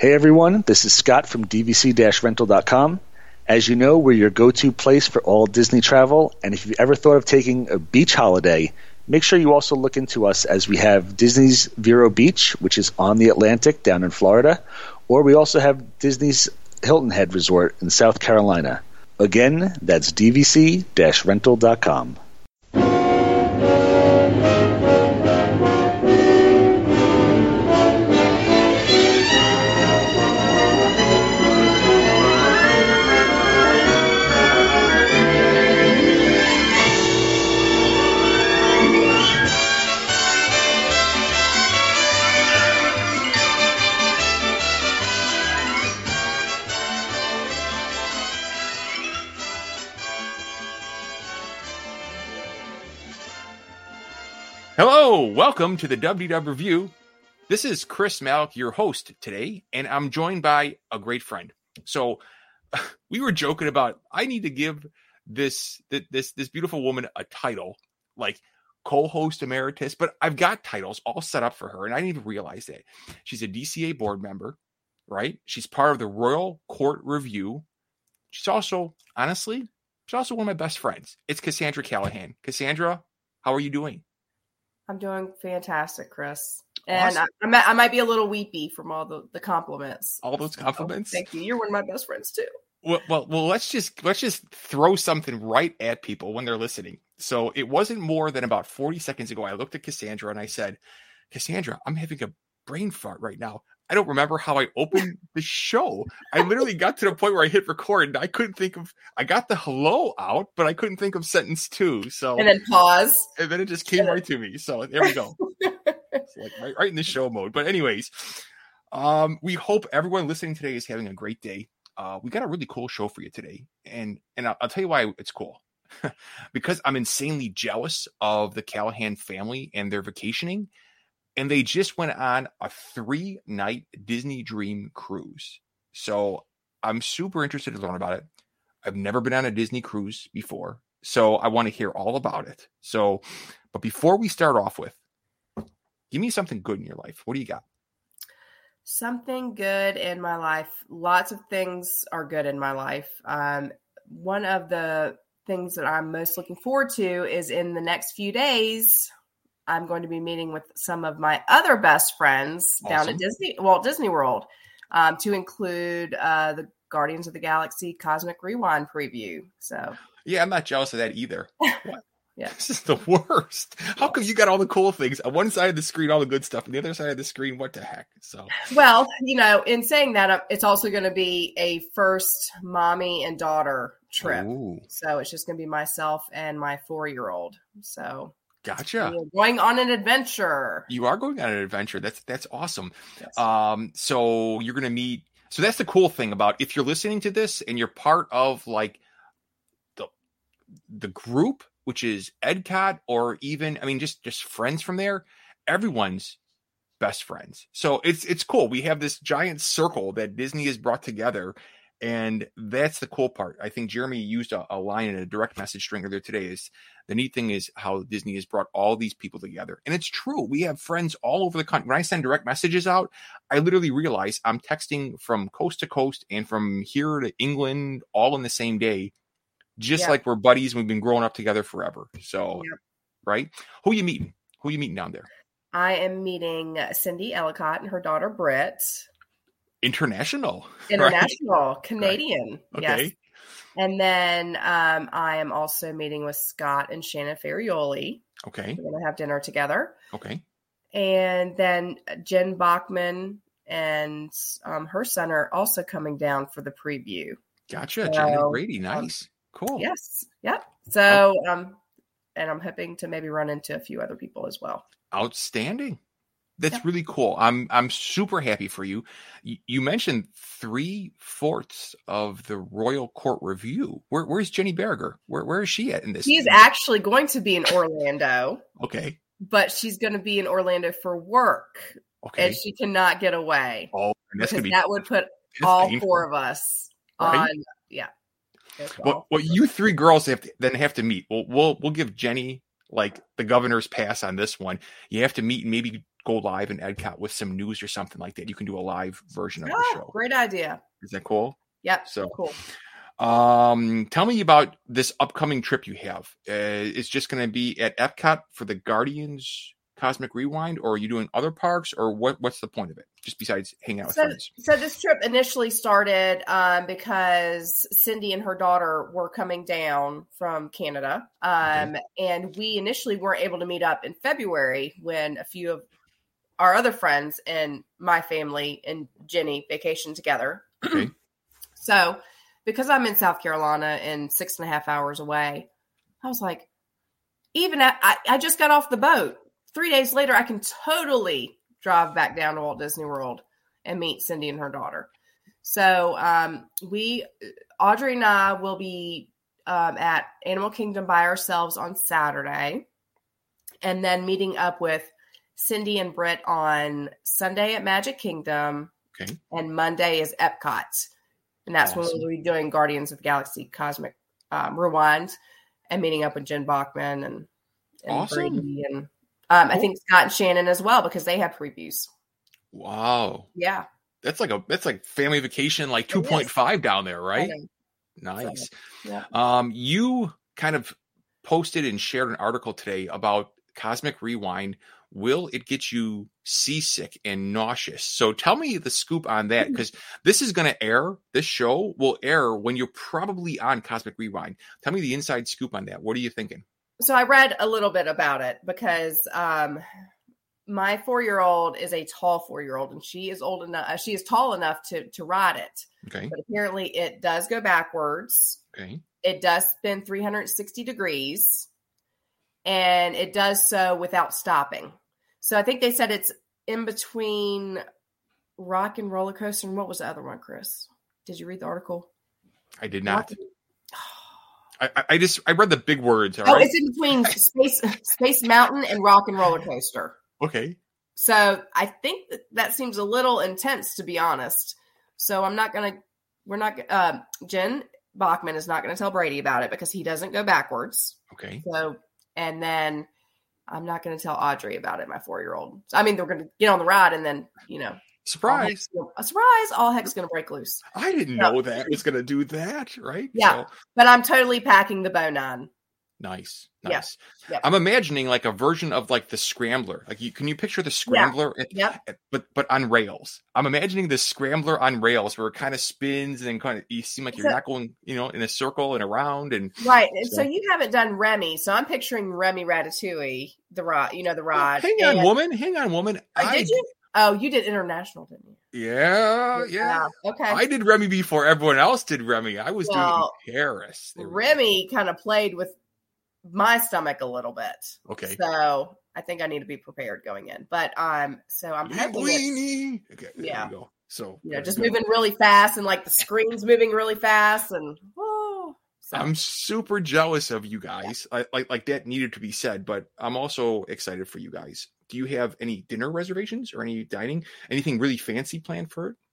Hey everyone, this is Scott from DVC-rental.com. As you know, we're your go-to place for all Disney travel, and if you've ever thought of taking a beach holiday, make sure you also look into us as we have Disney's Vero Beach, which is on the Atlantic down in Florida, or we also have Disney's Hilton Head Resort in South Carolina. Again, that's DVC-rental.com. Hello, welcome to the WDW Review. This is Chris Malik, your host today, and I'm joined by a great friend. So we were joking about I need to give this beautiful woman a title, like co-host emeritus, but I've got titles all set up for her, and I didn't even realize that. She's a DCA board member, right? She's part of the Royal Court Review. She's also, honestly, one of my best friends. It's Cassandra Callahan. Cassandra, how are you doing? I'm doing fantastic, Chris. And Awesome. I might be a little weepy from all the compliments. All those compliments? Thank you. You're one of my best friends too. Well, let's just throw something right at people when they're listening. So it wasn't more than about 40 seconds ago. I looked at Cassandra and I said, Cassandra, I'm having a brain fart right now. I don't remember how I opened the show. I literally got to the point where I hit record and I got the hello out, but I couldn't think of sentence 2. So and then pause. And then it just came right to me. So there we go. It's like right in the show mode. But anyways, we hope everyone listening today is having a great day. We got a really cool show for you today. And I'll tell you why it's cool. Because I'm insanely jealous of the Callahan family and their vacationing. And they just went on a 3-night Disney Dream cruise. So I'm super interested to learn about it. I've never been on a Disney cruise before. So I want to hear all about it. But before we start off with, give me something good in your life. What do you got? Something good in my life. Lots of things are good in my life. One of the things that I'm most looking forward to is in the next few days, I'm going to be meeting with some of my other best friends down at Walt Disney World, to include the Guardians of the Galaxy Cosmic Rewind preview. So yeah, I'm not jealous of that either. Yeah, this is the worst. How come you got all the cool things on one side of the screen, all the good stuff, and the other side of the screen, what the heck? So well, in saying that, it's also going to be a first mommy and daughter trip. Ooh. So it's just going to be myself and my 4-year-old. So. Gotcha. We're going on an adventure. You are going on an adventure. That's awesome. Yes. So you're going to meet. So that's the cool thing about if you're listening to this and you're part of like the group, which is EDCOT, or even, just friends from there, everyone's best friends. So it's cool. We have this giant circle that Disney has brought together. And that's the cool part. I think Jeremy used a line in a direct message string earlier today. Is the neat thing is how Disney has brought all these people together. And it's true. We have friends all over the country. When I send direct messages out, I literally realize I'm texting from coast to coast and from here to England all in the same day, just like we're buddies and we've been growing up together forever. So, right? Who you meeting? Who you meeting down there? I am meeting Cindy Ellicott and her daughter, Britt. International, right? Canadian. Right. Yes. Okay. And then I am also meeting with Scott and Shanna Ferrioli. Okay. We're going to have dinner together. Okay. And then Jen Bachman and her son are also coming down for the preview. Gotcha. Jen and Brady. Nice. Cool. Yes. Yep. So, and I'm hoping to maybe run into a few other people as well. Outstanding. That's really cool. I'm super happy for you. You mentioned 3/4 of the Royal Court Review. Where's Jenny Berger? Where is she at in this? She's actually going to be in Orlando. Okay. But she's going to be in Orlando for work. Okay. And she cannot get away. Oh, and that's that would put all painful. 4 of us on. Yeah. Well, you 3 girls have to meet. We'll give Jenny like the governor's pass on this one. You have to meet and maybe go live in Epcot with some news or something like that. You can do a live version of the show. Great idea. Is that cool? Yep. So cool. Tell me about this upcoming trip you have. It's just going to be at Epcot for the Guardians Cosmic Rewind, or are you doing other parks, or what's the point of it? Just besides hanging out with friends. So this trip initially started because Cindy and her daughter were coming down from Canada. And we initially weren't able to meet up in February when a few of our other friends and my family and Jenny vacationed together. Okay. So because I'm in South Carolina and 6.5 hours away, I was like, I just got off the boat. 3 days later, I can totally drive back down to Walt Disney World and meet Cindy and her daughter. So Audrey and I will be at Animal Kingdom by ourselves on Saturday, and then meeting up with Cindy and Britt on Sunday at Magic Kingdom. Okay. And Monday is Epcot. And that's when we'll be doing Guardians of the Galaxy Cosmic Rewind and meeting up with Jen Bachman and Brady and I think Scott and Shannon as well, because they have previews. Wow. Yeah. That's like family vacation, like 2.5 down there, right? Nice. So, yeah. You kind of posted and shared an article today about Cosmic Rewind. Will it get you seasick and nauseous? So tell me the scoop on that, because this is going to air. This show will air when you're probably on Cosmic Rewind. Tell me the inside scoop on that. What are you thinking? So I read a little bit about it because my 4-year-old is a tall 4-year-old, and she is old enough. She is tall enough to ride it. Okay. But apparently it does go backwards. Okay. It does spin 360 degrees, and it does so without stopping. So I think they said it's in between Rock and Roller Coaster. And what was the other one, Chris? Did you read the article? I did not. I read the big words. All right? It's in between Space Mountain and Rock and Roller Coaster. Okay. So I think that seems a little intense, to be honest. So Jen Bachman is not going to tell Brady about it because he doesn't go backwards. Okay. So, and then I'm not going to tell Audrey about it, my 4-year-old. I mean, they're going to get on the ride and then, surprise. All heck's going to break loose. I didn't know that was going to do that, right? Yeah. But I'm totally packing the Bo9. Nice. Yeah. Yep. I'm imagining like a version of like the Scrambler. Like can you picture the Scrambler? Yeah. But on rails. I'm imagining the Scrambler on rails where it kind of spins and kind of you seem like you're not going, in a circle and around and right. So you haven't done Remy, so I'm picturing Remy Ratatouille, the ride. The ride. Hang on, woman. Did you? Oh, you did international, didn't you? Yeah. Okay. I did Remy before everyone else did Remy. I was doing Paris. Remy kind of played with my stomach a little bit. Okay. So I think I need to be prepared going in. But so I'm hoping okay. There we go. So just moving really fast and like the screen's moving really fast and so. I'm super jealous of you guys. Like that needed to be said, but I'm also excited for you guys. Do you have any dinner reservations or any dining? Anything really fancy planned for it?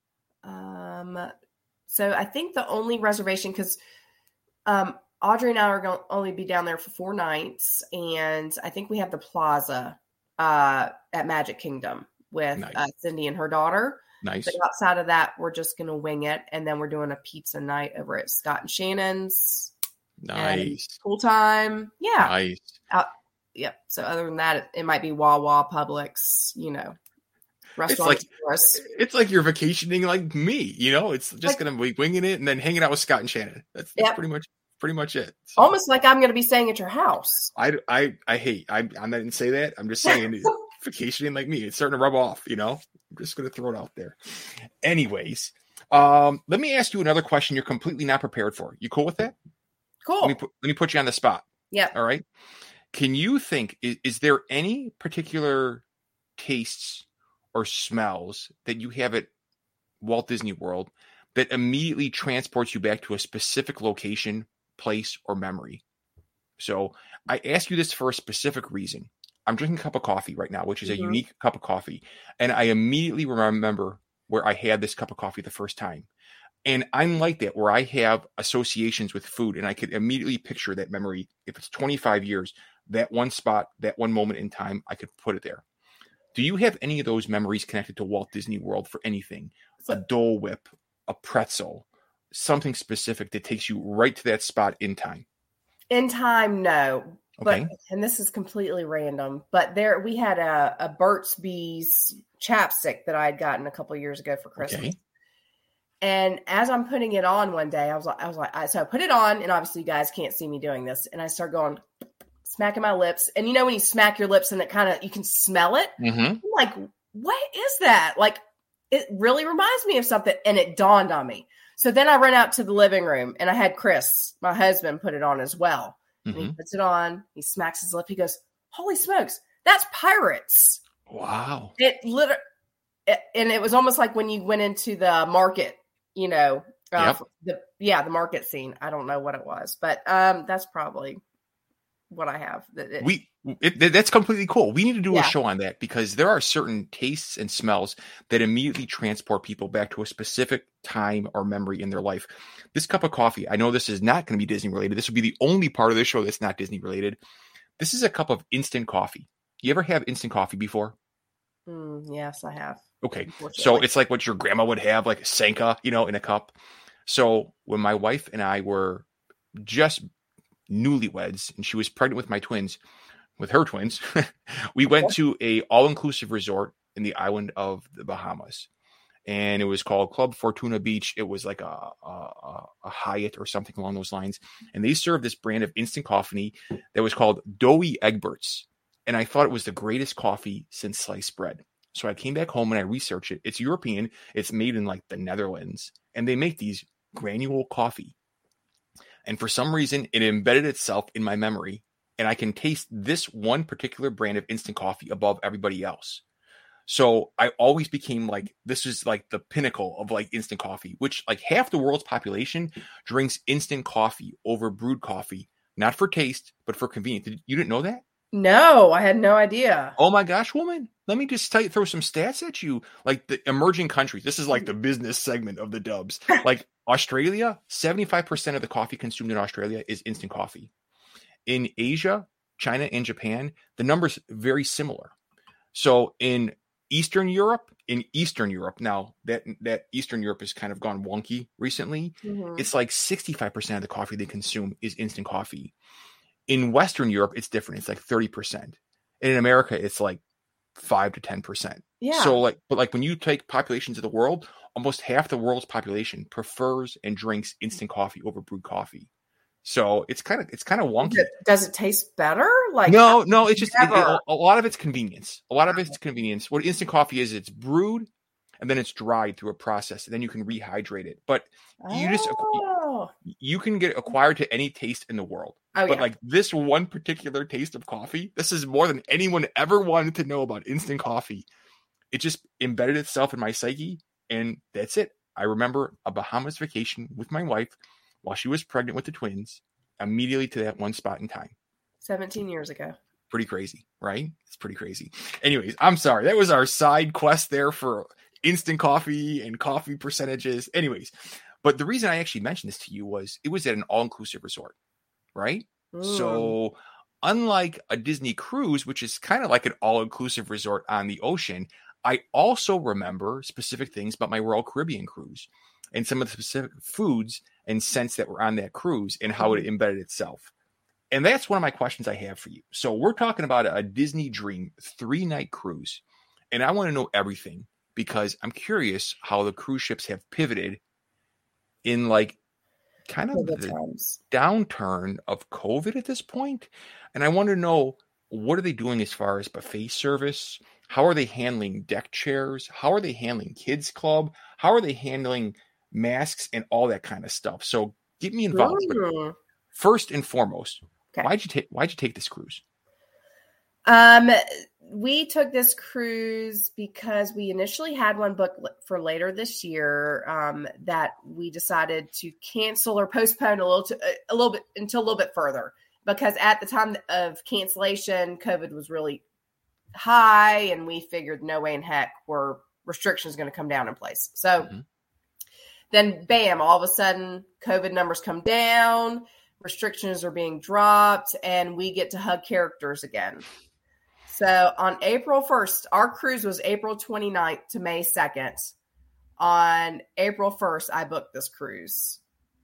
So I think the only reservation, because Audrey and I are going to only be down there for 4 nights, and I think we have the Plaza at Magic Kingdom with Cindy and her daughter. Nice. But outside of that, we're just going to wing it, and then we're doing a pizza night over at Scott and Shannon's. Nice. Pool time. Yeah. Nice. Yep. So other than that, it might be Wawa, Publix, restaurants. It's like you're vacationing like me, It's just going to be winging it and then hanging out with Scott and Shannon. That's pretty much it. So, almost like I'm going to be staying at your house. I didn't say that. I'm just saying vacationing like me. It's starting to rub off, I'm just going to throw it out there. Anyways, let me ask you another question you're completely not prepared for. You cool with that? Cool. Let me put you on the spot. Yeah. All right. Can you think, is there any particular tastes or smells that you have at Walt Disney World that immediately transports you back to a specific location, place, or memory? So I ask you this for a specific reason. I'm drinking a cup of coffee right now, which is a unique cup of coffee. And I immediately remember where I had this cup of coffee the first time. And I'm like that, where I have associations with food and I could immediately picture that memory. If it's 25 years, that one spot, that one moment in time, I could put it there. Do you have any of those memories connected to Walt Disney World for anything? A Dole Whip, a pretzel, something specific that takes you right to that spot in time? In time, no. Okay. And this is completely random, but we had a Burt's Bees chapstick that I had gotten a couple of years ago for Christmas. Okay. And as I'm putting it on one day, so I put it on, and obviously you guys can't see me doing this, and I start going, smacking my lips. And you know, when you smack your lips and it kind of, you can smell it. Mm-hmm. I'm like, what is that? Like, it really reminds me of something. And it dawned on me. So then I ran out to the living room, and I had Chris, my husband, put it on as well. Mm-hmm. And he puts it on. He smacks his lip. He goes, holy smokes, that's Pirates. Wow. And it was almost like when you went into the market, you know, the market scene. I don't know what it was, but that's probably what I have. That's completely cool. We need to do a show on that, because there are certain tastes and smells that immediately transport people back to a specific time or memory in their life. This cup of coffee, I know this is not going to be Disney related. This will be the only part of the show that's not Disney related. This is a cup of instant coffee. You ever have instant coffee before? Yes, I have. Okay. So it's like what your grandma would have, like a Sanka, you know, in a cup. So when my wife and I were just newlyweds and she was pregnant with her twins, we went to a all-inclusive resort in the island of the Bahamas. And it was called Club Fortuna Beach. It was like a Hyatt or something along those lines. And they served this brand of instant coffee that was called Douwe Egberts. And I thought it was the greatest coffee since sliced bread. So I came back home and I researched it. It's European. It's made in like the Netherlands. And they make these granule coffee. And for some reason, it embedded itself in my memory. And I can taste this one particular brand of instant coffee above everybody else. So I always became like, this is like the pinnacle of like instant coffee, which like half the world's population drinks instant coffee over brewed coffee, not for taste, but for convenience. You didn't know that? No, I had no idea. Oh my gosh, woman. Let me just throw some stats at you. Like the emerging countries. This is like the business segment of the Dubs. Like Australia, 75% of the coffee consumed in Australia is instant coffee. In Asia, China, and Japan, the numbers very similar. So in Eastern Europe, now that Eastern Europe has kind of gone wonky recently, it's like 65% of the coffee they consume is instant coffee. In Western Europe, it's different. It's like 30%. And in America, it's like 5 to 10%. Yeah. So but when you take populations of the world, almost half the world's population prefers and drinks instant coffee over brewed coffee. So it's kind of wonky. Does it taste better? Like no, it's just a lot of it's convenience. What instant coffee is, it's brewed and then it's dried through a process, and then you can rehydrate it. But you can get acquired to any taste in the world. But like this one particular taste of coffee, this is more than anyone ever wanted to know about instant coffee. It just embedded itself in my psyche, and that's it. I remember a Bahamas vacation with my wife while she was pregnant with the twins, immediately to that one spot in time. 17 years ago. Pretty crazy, right? It's pretty crazy. Anyways, I'm sorry. That was our side quest there for instant coffee and coffee percentages. Anyways, but the reason I actually mentioned this to you was it was at an all-inclusive resort, right? So unlike a Disney cruise, which is kind of like an all-inclusive resort on the ocean, I also remember specific things about my Royal Caribbean cruise and some of the specific foods and scents that were on that cruise and how it embedded itself. And that's one of my questions I have for you. So we're talking about a Disney Dream 3-night cruise. And I want to know everything because I'm curious how the cruise ships have pivoted in like kind of the downturn of COVID at this point. And I want to know, what are they doing as far as buffet service? How are they handling deck chairs? How are they handling kids club? How are they handling masks and all that kind of stuff? So get me involved. But first and foremost, why'd you take this cruise? We took this cruise because we initially had one booked for later this year that we decided to cancel or postpone a little bit further, because at the time of cancellation, COVID was really high, and we figured no way in heck were restrictions going to come down in place. So then, bam! All of a sudden, COVID numbers come down, restrictions are being dropped, and we get to hug characters again. So on April 1st, our cruise was April 29th to May 2nd. On April 1st, I booked this cruise,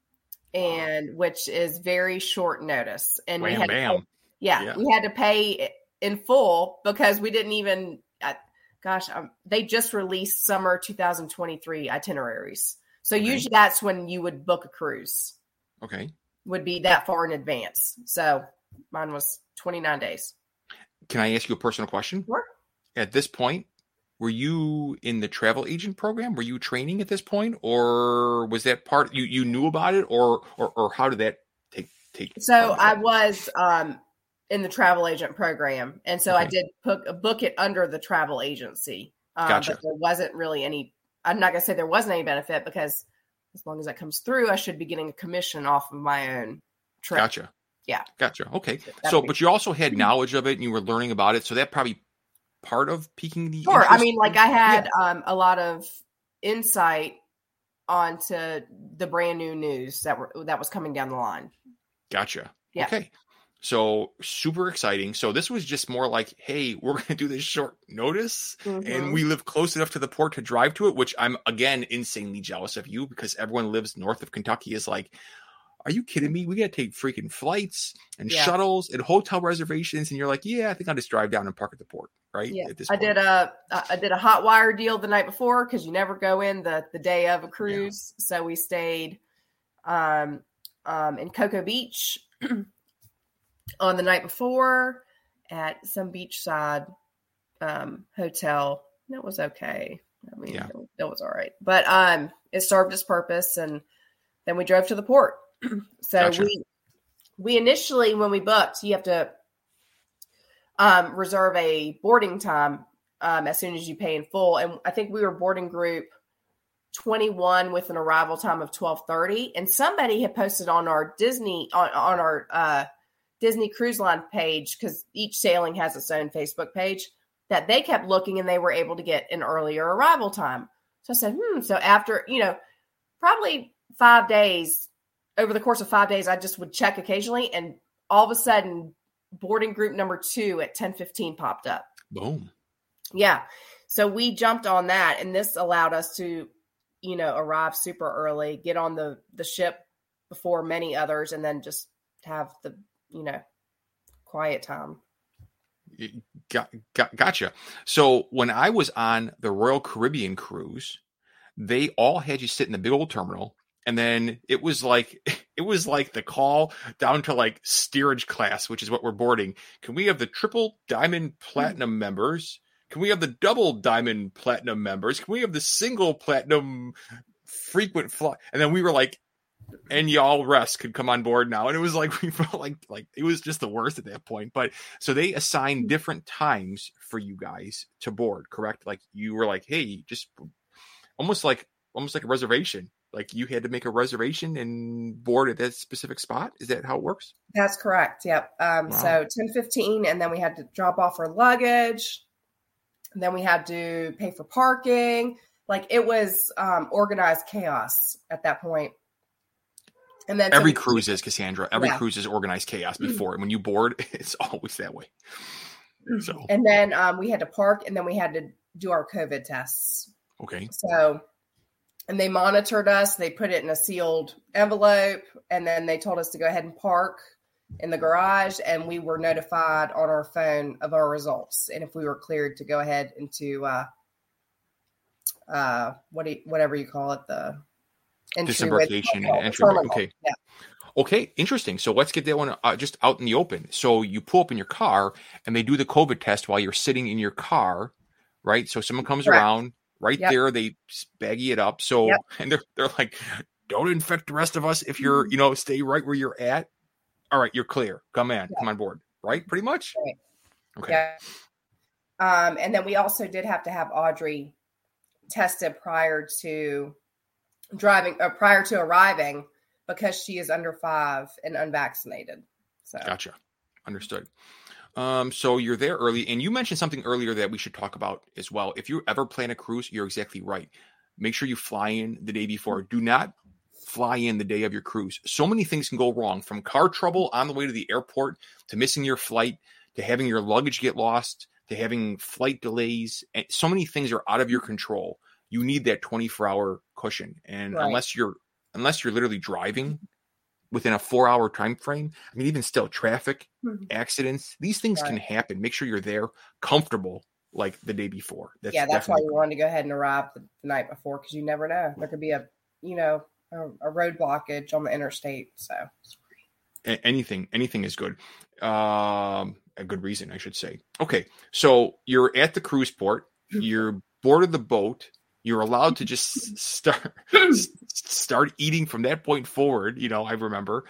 and which is very short notice. And we had to pay in full because we didn't even, they just released summer 2023 itineraries. So usually that's when you would book a cruise. Okay. Would be that far in advance. So mine was 29 days. Can I ask you a personal question? Sure. At this point, were you in the travel agent program? Were you training at this point, or was that part you knew about it, or how did that take? So I was in the travel agent program, and so I did book it under the travel agency. Gotcha. But there wasn't really any. I'm not gonna say there wasn't any benefit because as long as that comes through, I should be getting a commission off of my own trip. Gotcha. Yeah. Gotcha. Okay. So, but you also had knowledge of it, and you were learning about it, so that probably part of piquing the Sure. interest. I mean, like I had a lot of insight onto the brand new news that was coming down the line. Gotcha. Yeah. Okay. So super exciting. So this was just more like, hey, we're going to do this short notice, and we live close enough to the port to drive to it, which I'm, again, insanely jealous of you because everyone lives north of Kentucky is like, are you kidding me? We got to take freaking flights and shuttles and hotel reservations. And you're like, yeah, I think I'll just drive down and park at the port. Right. Yeah. I did a hot wire deal the night before because you never go in the day of a cruise. Yeah. So we stayed in Cocoa Beach on the night before at some beachside hotel. That was okay. I mean, that was all right. But it served its purpose. And then we drove to the port. So gotcha. we initially, when we booked, you have to reserve a boarding time as soon as you pay in full. And I think we were boarding group 21 with an arrival time of 12:30. And somebody had posted on our Disney on our Disney Cruise Line page, because each sailing has its own Facebook page, that they kept looking and they were able to get an earlier arrival time. So I said, So after, probably 5 days, over the course of 5 days, I just would check occasionally, and all of a sudden, boarding group number 2 at 10:15 popped up. Boom. Yeah. So we jumped on that, and this allowed us to, arrive super early, get on the ship before many others, and then just have the, quiet time. Gotcha. So when I was on the Royal Caribbean cruise, they all had you sit in the big old terminal. And then it was like the call down to like steerage class, which is what we're boarding. Can we have the triple diamond platinum members? Can we have the double diamond platinum members? Can we have the single platinum frequent fly? And then we were like, and y'all rest could come on board now. And it was like, we felt like it was just the worst at that point. But so they assigned different times for you guys to board, correct? Like you were like, hey, just almost like a reservation. Like you had to make a reservation and board at that specific spot. Is that how it works? That's correct. Yep. Wow. So 10:15, and then we had to drop off our luggage. And then we had to pay for parking. Like it was organized chaos at that point. And then every cruise is, Cassandra. Every cruise is organized chaos before. And when you board, it's always that way. So and then we had to park, and then we had to do our COVID tests. Okay. So. And they monitored us. They put it in a sealed envelope, and then they told us to go ahead and park in the garage, and we were notified on our phone of our results, and if we were cleared to go ahead into whatever you call it, the disembarkation and entry. Okay. Yeah. Okay, interesting. So let's get that one just out in the open. So you pull up in your car, and they do the COVID test while you're sitting in your car, right? So someone comes around. Right there, they baggy it up. So, and they're like, don't infect the rest of us if you're, stay right where you're at. All right, you're clear. Come on board. Right? Pretty much? Right. Okay. Yeah. And then we also did have to have Audrey tested prior to arriving because she is under 5 and unvaccinated. So gotcha. Understood. So you're there early, and you mentioned something earlier that we should talk about as well. If you ever plan a cruise, you're exactly right. Make sure you fly in the day before. Do not fly in the day of your cruise. So many things can go wrong, from car trouble on the way to the airport to missing your flight to having your luggage get lost to having flight delays. And so many things are out of your control. You need that 24-hour cushion. And Right. unless you're literally driving within a 4-hour time frame, I mean, even still, traffic, accidents, these things can happen. Make sure you're there comfortable like the day before. That's why we wanted to go ahead and arrive the night before, because you never know. There could be a road blockage on the interstate. So anything is good. A good reason, I should say. Okay, so you're at the cruise port. You're boarded the boat. You're allowed to just start eating from that point forward. I remember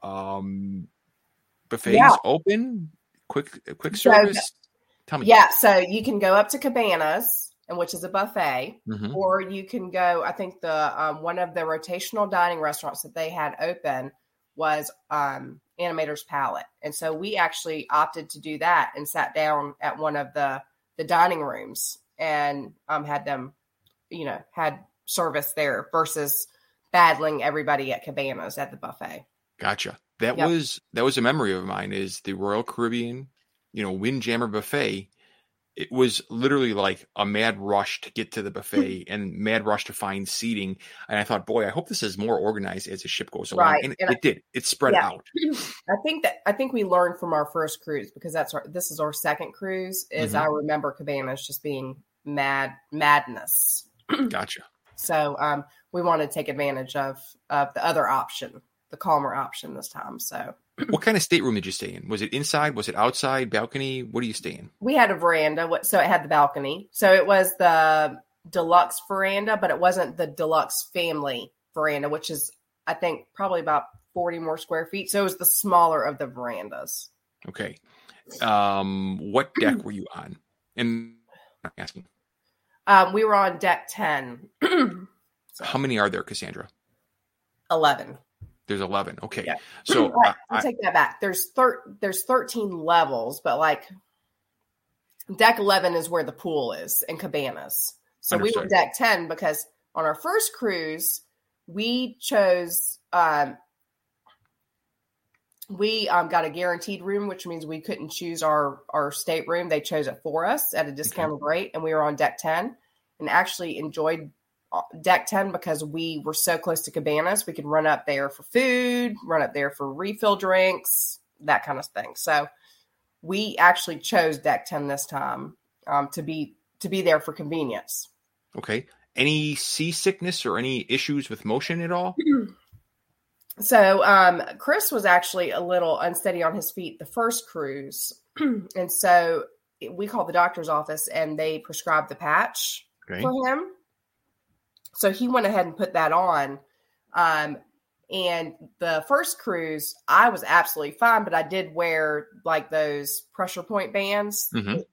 buffets open, quick service. Tell me. Yeah, so you can go up to Cabanas, which is a buffet, Mm-hmm. or you can go. I think the one of the rotational dining restaurants that they had open was Animator's Palette, and so we actually opted to do that and sat down at one of the dining rooms and had them, had service there versus battling everybody at Cabanas at the buffet. Gotcha. That was a memory of mine. Is the Royal Caribbean, Windjammer buffet. It was literally like a mad rush to get to the buffet and mad rush to find seating. And I thought, boy, I hope this is more organized as the ship goes along. Right. And it did. It spread out. I think we learned from our first cruise, because this is our second cruise. I remember Cabanas just being madness. Gotcha. So we wanted to take advantage of the other option, the calmer option this time. So. What kind of stateroom did you stay in? Was it inside? Was it outside? Balcony? What do you stay in? We had a veranda, so it had the balcony. So it was the deluxe veranda, but it wasn't the deluxe family veranda, which is, I think, probably about 40 more square feet. So it was the smaller of the verandas. Okay. What deck were you on? And I'm asking. We were on deck 10. So. How many are there, Cassandra? 11. There's 11. Okay. Yeah. So I'll take that back. There's 13 levels, but like deck 11 is where the pool is in Cabanas. So Understood. we were deck 10 because on our first cruise, we chose, we got a guaranteed room, which means we couldn't choose our stateroom. They chose it for us at a discounted rate. And we were on deck 10 and actually enjoyed deck 10 because we were so close to Cabanas. We could run up there for food, run up there for refill drinks, that kind of thing. So we actually chose deck 10 this time to be there for convenience. Okay. Any seasickness or any issues with motion at all? So Chris was actually a little unsteady on his feet the first cruise. And so we called the doctor's office and they prescribed the patch for him. So he went ahead and put that on. And the first cruise, I was absolutely fine, but I did wear like those pressure point bands, and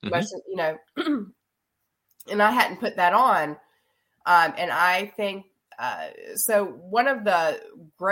I hadn't put that on. And I think, so one of the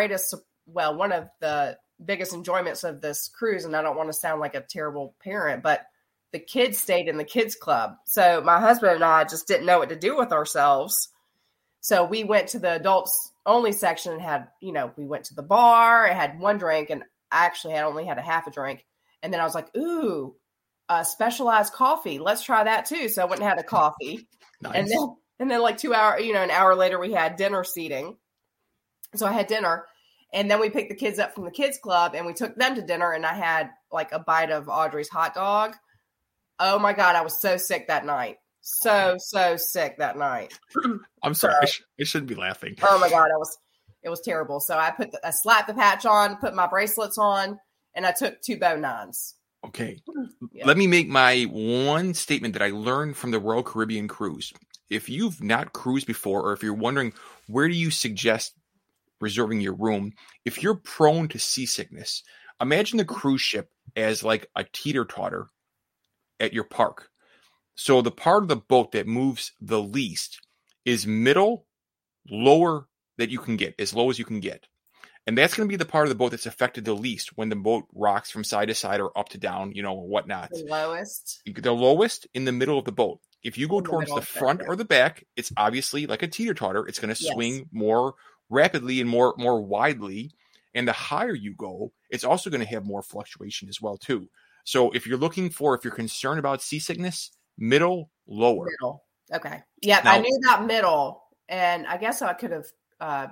biggest enjoyments of this cruise, and I don't want to sound like a terrible parent, but the kids stayed in the kids club. So my husband and I just didn't know what to do with ourselves. So we went to the adults only section and had, we went to the bar and had one drink, and I actually only had a half a drink. And then I was like, ooh, specialized coffee. Let's try that too. So I went and had a coffee. Nice. And then like 2 hours, an hour later we had dinner seating. So I had dinner, and then we picked the kids up from the kids club and we took them to dinner, and I had like a bite of Audrey's hot dog. Oh my God. I was so sick that night. So sick that night. I'm sorry. I shouldn't be laughing. Oh my God. It was terrible. So I slapped the patch on, put my bracelets on, and I took 2 bone nines. Okay. Yeah. Let me make my one statement that I learned from the Royal Caribbean cruise. If you've not cruised before, or if you're wondering where do you suggest reserving your room, if you're prone to seasickness, imagine the cruise ship as like a teeter-totter at your park. So the part of the boat that moves the least is middle, lower that you can get, as low as you can get. And that's going to be the part of the boat that's affected the least when the boat rocks from side to side or up to down, or whatnot. The lowest? The lowest in the middle of the boat. If you go towards the front or the back, it's obviously like a teeter-totter. It's going to swing more rapidly and more widely. And the higher you go, it's also going to have more fluctuation as well, too. So if you're concerned about seasickness, middle, lower. Middle. Okay. Yeah, Now, I knew that middle, and I guess I could have,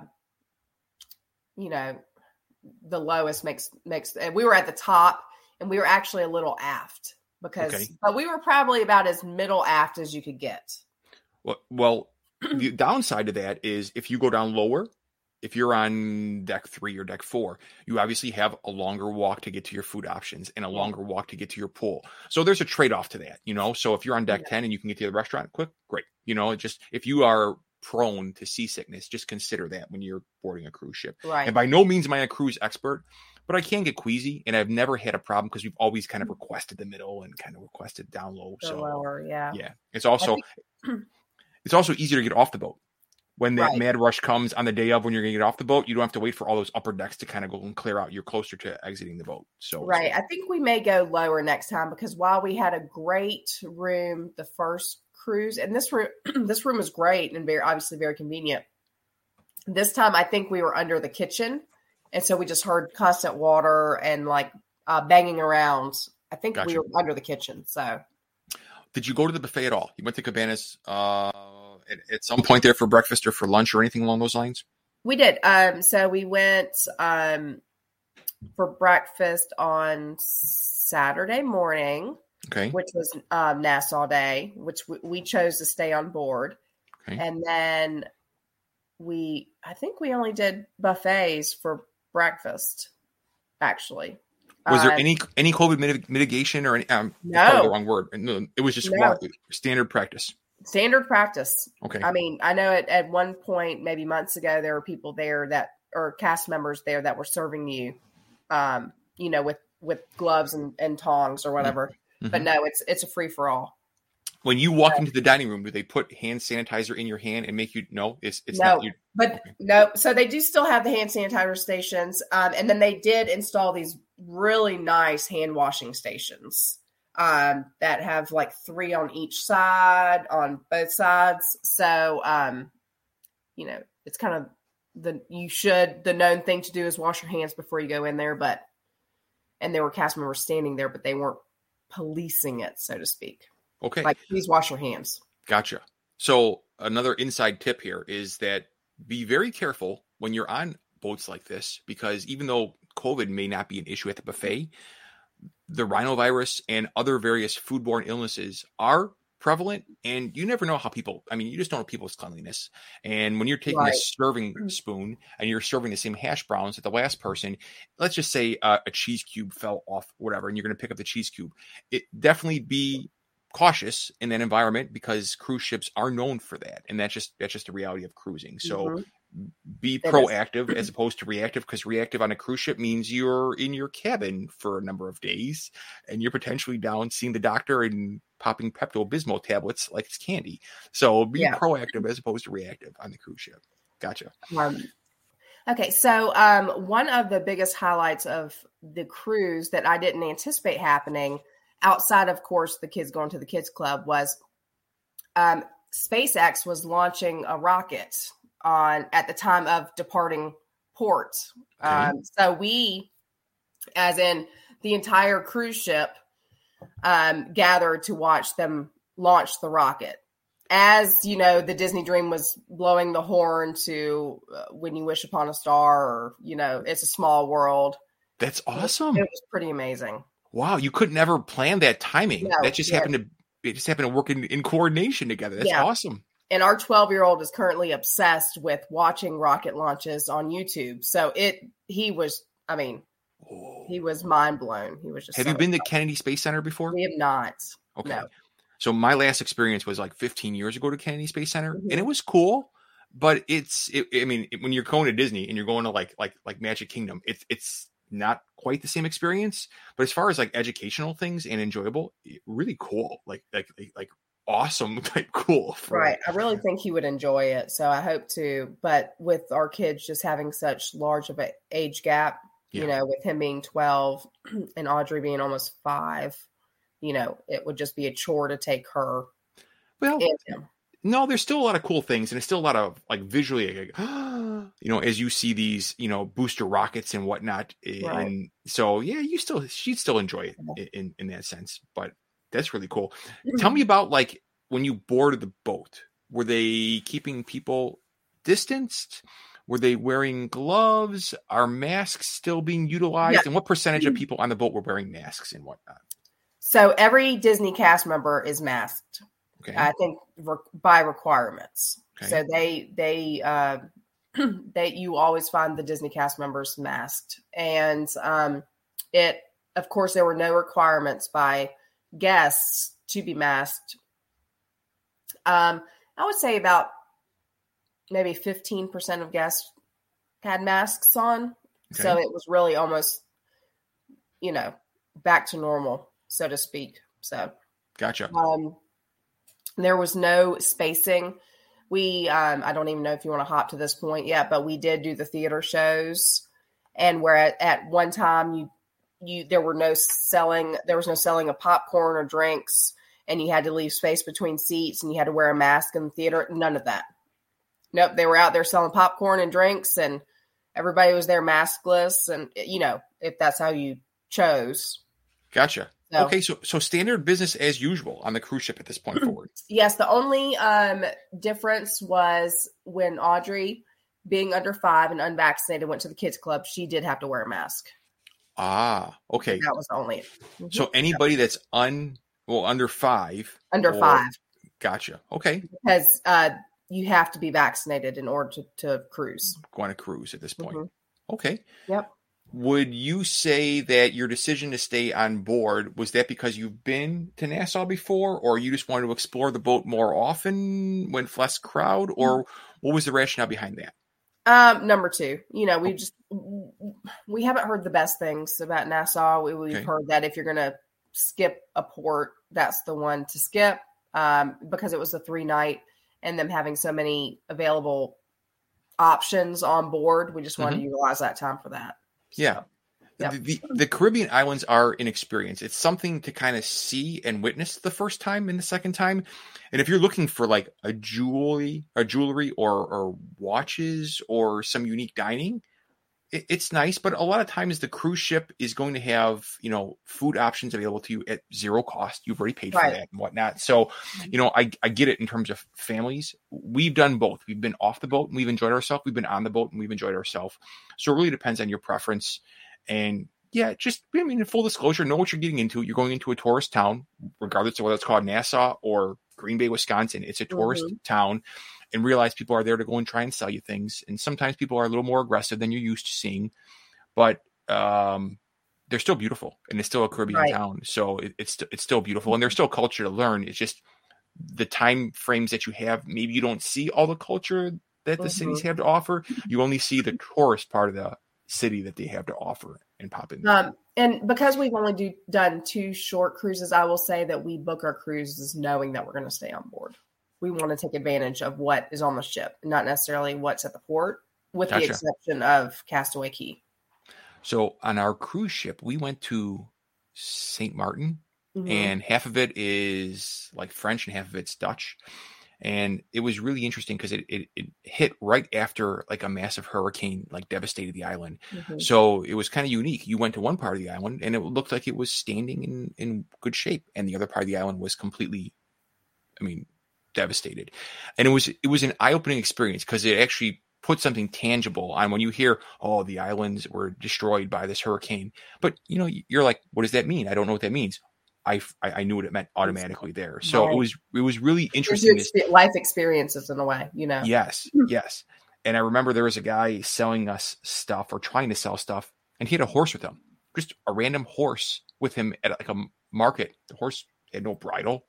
the lowest makes. And we were at the top, and we were actually a little aft but we were probably about as middle aft as you could get. Well, the downside to that is if you go down lower, if you're on deck 3 or deck 4, you obviously have a longer walk to get to your food options and a longer walk to get to your pool. So there's a trade-off to that, So if you're on deck 10 and you can get to the restaurant quick, great. Just if you are prone to seasickness, just consider that when you're boarding a cruise ship. Right. And by no means am I a cruise expert, but I can get queasy, and I've never had a problem because we've always kind of requested the middle and kind of requested down low. So lower, yeah. It's also easier to get off the boat. When that mad rush comes on the day of when you're going to get off the boat, you don't have to wait for all those upper decks to kind of go and clear out. You're closer to exiting the boat. So I think we may go lower next time because while we had a great room the first cruise, and this room was great and obviously very convenient. This time I think we were under the kitchen, and so we just heard constant water and banging around. I think we were under the kitchen. So, did you go to the buffet at all? You went to Cabanas at some point there for breakfast or for lunch or anything along those lines? We did. So we went for breakfast on Saturday morning, which was Nassau Day, which we chose to stay on board. Okay. And then I think we only did buffets for breakfast, actually. Was there any COVID mitigation or any? No, probably the wrong word. No, it was just standard practice. Standard practice. Okay. I mean, I know at one point, maybe months ago, there were people there or cast members there that were serving you, with gloves and tongs or whatever. Mm-hmm. But no, it's a free for all. When you walk into the dining room, do they put hand sanitizer in your hand and make you know it's no, not you? But no. So they do still have the hand sanitizer stations, and then they did install these really nice hand washing stations that have 3 on each side, on both sides. So it's kind of the known thing to do is wash your hands before you go in there. And there were cast members standing there, but they weren't policing it, so to speak. Okay. Please wash your hands. Gotcha. So another inside tip here is that be very careful when you're on boats like this, because even though COVID may not be an issue at the buffet, the rhinovirus and other various foodborne illnesses are prevalent, and you never know how you just don't know people's cleanliness. And when you're taking a serving spoon and you're serving the same hash browns that the last person, let's just say a cheese cube fell off, whatever, and you're going to pick up the cheese cube, it definitely be cautious in that environment because cruise ships are known for that. And that's just the reality of cruising. So be proactive as opposed to reactive, because reactive on a cruise ship means you're in your cabin for a number of days and you're potentially down seeing the doctor and popping Pepto-Bismol tablets like it's candy. So be proactive as opposed to reactive on the cruise ship. Gotcha. Okay. So one of the biggest highlights of the cruise that I didn't anticipate happening outside, of course, the kids going to the kids club was SpaceX was launching a rocket at the time of departing port. Okay. So we, as in the entire cruise ship, gathered to watch them launch the rocket. As you know, the Disney Dream was blowing the horn to When You Wish Upon a Star, or It's a Small World. That's awesome. It was pretty amazing. Wow, you could never plan that timing. No, that just happened to work in coordination together. That's awesome. And our 12-year-old is currently obsessed with watching rocket launches on YouTube. So he was mind blown. He was just. Have you been to Kennedy Space Center before? We have not. Okay. No. So my last experience was 15 years ago to Kennedy Space Center, and it was cool. But when you're going to Disney and you're going to like Magic Kingdom, it's not quite the same experience. But as far as educational things and enjoyable, really cool. Like awesome, cool. Right. I really think he would enjoy it. So I hope to. But with our kids just having such large of an age gap, with him being 12 and Audrey being almost 5, it would just be a chore to take her. Well, No, there's still a lot of cool things, and it's still a lot of like visually, like, as you see these, booster rockets and whatnot. Right. And so, yeah, she'd still enjoy it in that sense. But that's really cool. Tell me about like when you boarded the boat. Were they keeping people distanced? Were they wearing gloves? Are masks still being utilized? Yeah. And what percentage of people on the boat were wearing masks and whatnot? So every Disney cast member is masked. Okay. I think by requirements. Okay. So they you always find the Disney cast members masked, and of course there were no requirements by guests to be masked. I would say about maybe 15% of guests had masks on, so it was really almost back to normal, so to speak. So gotcha. There was no spacing. We, I don't even know if you want to hop to this point yet, but we did do the theater shows, and where at one time there was no selling of popcorn or drinks, and you had to leave space between seats, and you had to wear a mask in the theater. None of that. Nope, they were out there selling popcorn and drinks, and everybody was there maskless, and if that's how you chose. Gotcha. So, okay, so standard business as usual on the cruise ship at this point forward. Yes, the only difference was when Audrey, being under 5 and unvaccinated, went to the kids club. She did have to wear a mask. Ah, okay. That was the only. So anybody that's under 5. Under 5. Gotcha. Okay. Because you have to be vaccinated in order to cruise. Go on a cruise at this point. Okay. Yep. Would you say that your decision to stay on board, was that because you've been to Nassau before, or you just wanted to explore the boat more often when less crowd, or what was the rationale behind that? Number 2, we haven't heard the best things about Nassau. We've heard that if you're going to skip a port, that's the one to skip, because it was a 3-night and them having so many available options on board. We just wanted to utilize that time for that. Yeah. Yep. The Caribbean islands are an experience. It's something to kind of see and witness the first time and the second time. And if you're looking for like a jewelry or watches or some unique dining, it's nice. But a lot of times the cruise ship is going to have, food options available to you at zero cost. You've already paid for that and whatnot. So, I get it in terms of families. We've done both. We've been off the boat and we've enjoyed ourselves. We've been on the boat and we've enjoyed ourselves. So it really depends on your preference. And yeah, in full disclosure, know what you're getting into. You're going into a tourist town, regardless of whether it's called Nassau or Green Bay, Wisconsin. It's a tourist town, and realize people are there to go and try and sell you things. And sometimes people are a little more aggressive than you're used to seeing, but they're still beautiful, and it's still a Caribbean town. So it's still beautiful, and there's still culture to learn. It's just the time frames that you have. Maybe you don't see all the culture that the cities have to offer. You only see the tourist part of the city that they have to offer and pop in. And because we've only done 2 short cruises, I will say that we book our cruises knowing that we're going to stay on board. We want to take advantage of what is on the ship, not necessarily what's at the port, with the exception of Castaway Cay. So on our cruise ship, we went to St. Martin, and half of it is like French and half of it's Dutch. And it was really interesting because it hit right after like a massive hurricane like devastated the island. So it was kind of unique. You went to one part of the island and it looked like it was standing in good shape, and the other part of the island was completely, devastated. And it was an eye-opening experience because it actually put something tangible on when you hear, oh, the islands were destroyed by this hurricane. But you're like, what does that mean? I don't know what that means. I knew what it meant automatically there. So it was really interesting. Life experiences in a way, Yes. And I remember there was a guy selling us stuff or trying to sell stuff, and he had a horse with him, just a random horse with him at like a market. The horse had no bridle,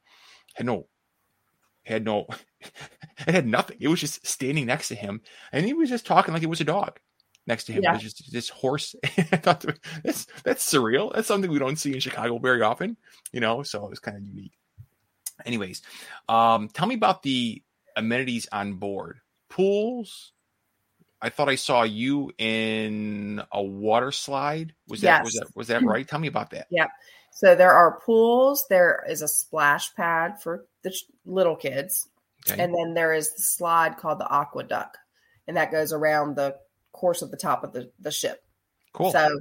it had nothing. It was just standing next to him, and he was just talking like it was a dog next to him. It was just this horse. I thought that's surreal. That's something we don't see in Chicago very often, so it was kind of unique. Anyways, tell me about the amenities on board. Pools. I thought I saw you in a water slide. Was that right? Tell me about that. Yeah. So there are pools. There is a splash pad for the little kids. Okay. And then there is the slide called the Aqueduct, and that goes around the course of the top of the ship. Cool. So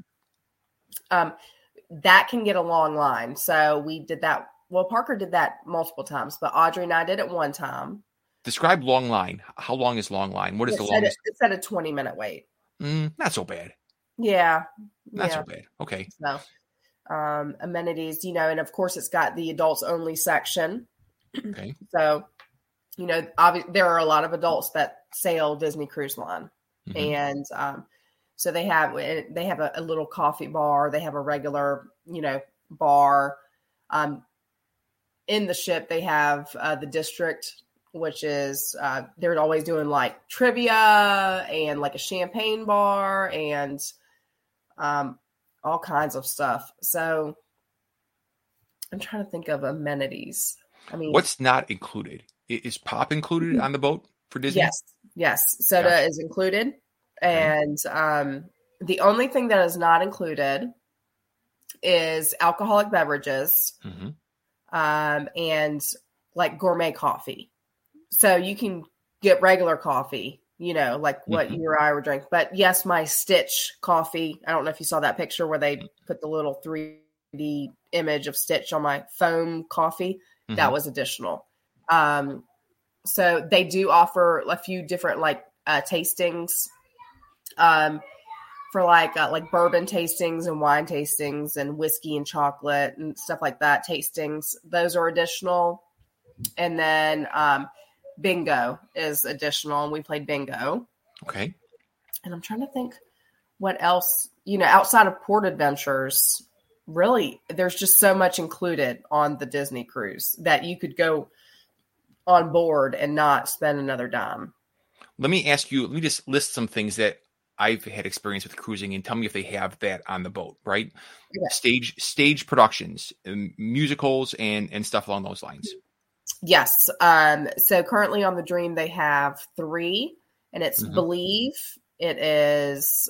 that can get a long line. So we did that. Well, Parker did that multiple times, but Audrey and I did it one time. Describe long line. How long is long line? What is the longest? It's at a 20-minute wait. Not so bad. Yeah. Not so bad. Okay. So amenities, and of course it's got the adults only section. Okay. So, obviously there are a lot of adults that sail Disney Cruise Line. And so they have a little coffee bar. They have a regular, bar. In the ship, they have the district, which is they're always doing like trivia and like a champagne bar and all kinds of stuff. So I'm trying to think of amenities. I mean, what's not included? Is pop included on the boat for Disney? Yes. Soda is included. And the only thing that is not included is alcoholic beverages and like gourmet coffee. So you can get regular coffee, like what you or I would drink. But yes, my Stitch coffee, I don't know if you saw that picture where they put the little 3D image of Stitch on my foam coffee. That was additional. So they do offer a few different tastings for like bourbon tastings and wine tastings and whiskey and chocolate and stuff like that. Tastings, those are additional. And then bingo is additional, and we played bingo. Okay. And I'm trying to think what else, outside of Port Adventures, really, there's just so much included on the Disney cruise that you could go on board and not spend another dime. Let me just list some things that I've had experience with cruising and tell me if they have that on the boat, right? Yeah. Stage productions, musicals and stuff along those lines. Yes. So currently on the Dream, they have 3, and it's Believe. It is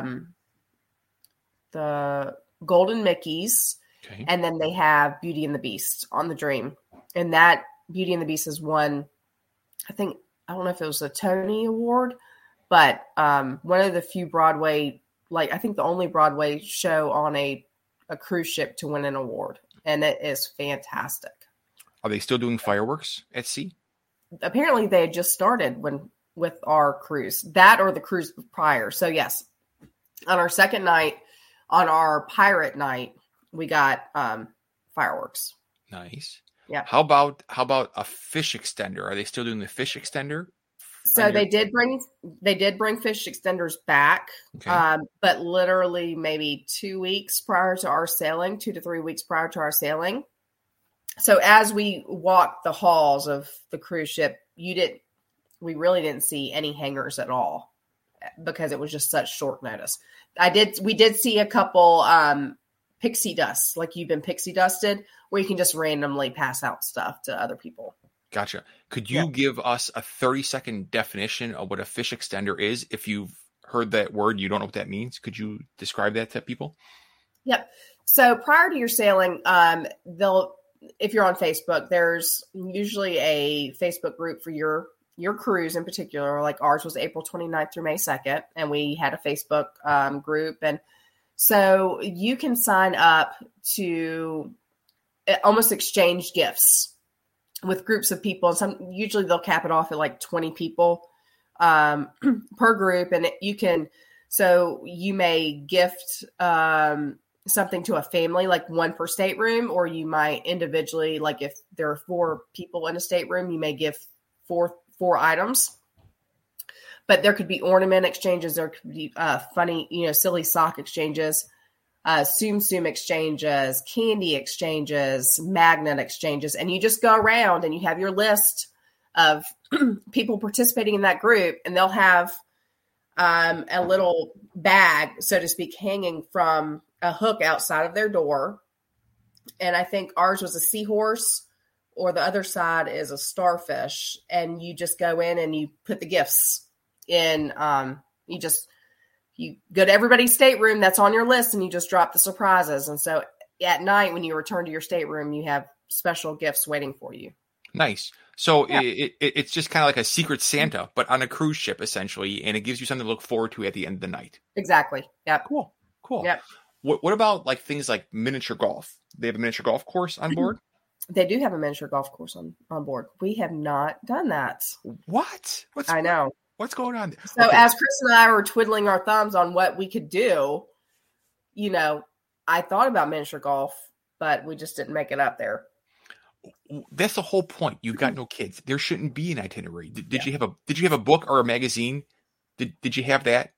the Golden Mickeys. Okay. And then they have Beauty and the Beast on the Dream. And that Beauty and the Beast has won, I don't know if it was a Tony Award, but one of the few Broadway, I think the only Broadway show on a cruise ship to win an award. And it is fantastic. Are they still doing fireworks at sea? Apparently they had just started with our cruise, that or the cruise prior. So yes, on our second night, on our pirate night, we got fireworks. Nice. Yeah. How about a fish extender? Are they still doing the fish extender? So they did bring fish extenders back, okay. But literally maybe 2 weeks prior to our sailing, 2 to 3 weeks prior to our sailing. So as we walked the halls of the cruise ship, we really didn't see any hangers at all because it was just such short notice. We did see a couple pixie dusts, like you've been pixie dusted, where you can just randomly pass out stuff to other people. Gotcha. Could you give us a 30-second definition of what a fish extender is? If you've heard that word, you don't know what that means. Could you describe that to people? Yep. So prior to your sailing, if you're on Facebook, there's usually a Facebook group for your cruise in particular. Like ours was April 29th through May 2nd, and we had a Facebook group. And so you can sign up to almost exchange gifts with groups of people. And usually they'll cap it off at like 20 people per group. And you may gift something to a family, like one per stateroom, or you might individually, like if there are 4 people in a stateroom, you may give four items. But there could be ornament exchanges. There could be funny, silly sock exchanges, Tsum Tsum exchanges, candy exchanges, magnet exchanges. And you just go around and you have your list of people participating in that group, and they'll have a little bag, so to speak, hanging from a hook outside of their door. And I think ours was a seahorse, or the other side is a starfish. And you just go in and you put the gifts in. You go to everybody's stateroom that's on your list, and you just drop the surprises. And so at night, when you return to your stateroom, you have special gifts waiting for you. Nice. So it's just kind of like a secret Santa, but on a cruise ship, essentially, and it gives you something to look forward to at the end of the night. Exactly. Yep. Cool. Yep. What about like things like miniature golf? They have a miniature golf course on board? They do have a miniature golf course on board. We have not done that. What? I know. What's going on there? So as Chris and I were twiddling our thumbs on what we could do, I thought about miniature golf, but we just didn't make it up there. That's the whole point. You've got no kids. There shouldn't be an itinerary. Did you have a book or a magazine? Did you have that?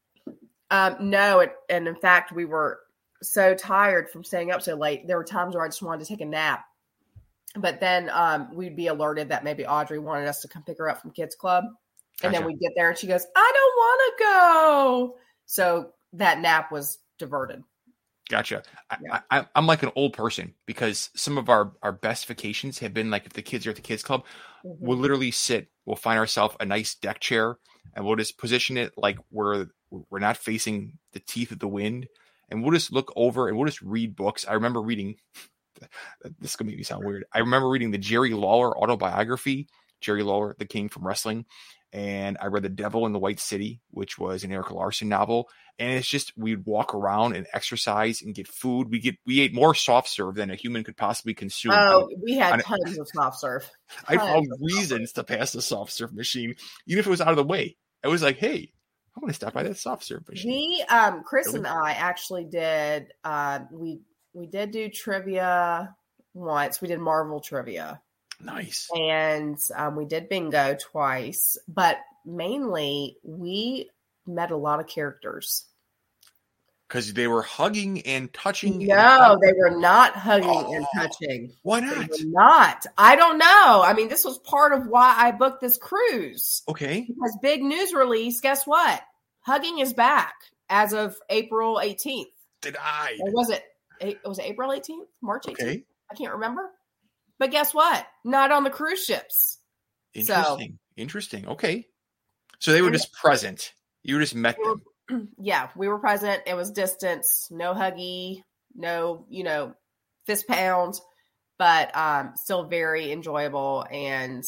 No, and in fact, we were so tired from staying up so late. There were times where I just wanted to take a nap, but then we'd be alerted that maybe Audrey wanted us to come pick her up from Kids Club, and then we'd get there and she goes, "I don't want to go." So that nap was diverted. Gotcha. I'm like an old person because some of our best vacations have been like if the kids are at the Kids Club, we'll literally we'll find ourselves a nice deck chair and we'll just position it like we're not facing the teeth of the wind, and we'll just look over and we'll just read books. I remember reading, this is going to make me sound weird. I remember reading the Jerry Lawler autobiography, Jerry Lawler, the King from Wrestling. And I read The Devil in the White City, which was an Eric Larson novel. And it's just, we'd walk around and exercise and get food. We ate more soft serve than a human could possibly consume. Oh, we had tons of soft serve. I found reasons to pass the soft serve machine, even if it was out of the way. I was like, hey, I'm going to stop by that soft serve machine. Chris and I actually did, we did do trivia once. We did Marvel trivia. Nice. And we did bingo twice, but mainly we met a lot of characters. Because they were hugging and touching. No, they were not hugging and touching. Why not? They were not. I don't know. I mean, this was part of why I booked this cruise. Okay. Because big news release, guess what? Hugging is back as of April 18th. Denied. Or was it April 18th? March 18th? Okay. I can't remember. But guess what? Not on the cruise ships. Interesting. Okay. So they were just present. You just met them. Yeah, we were present. It was distance, no huggy, no, fist pound, but still very enjoyable. And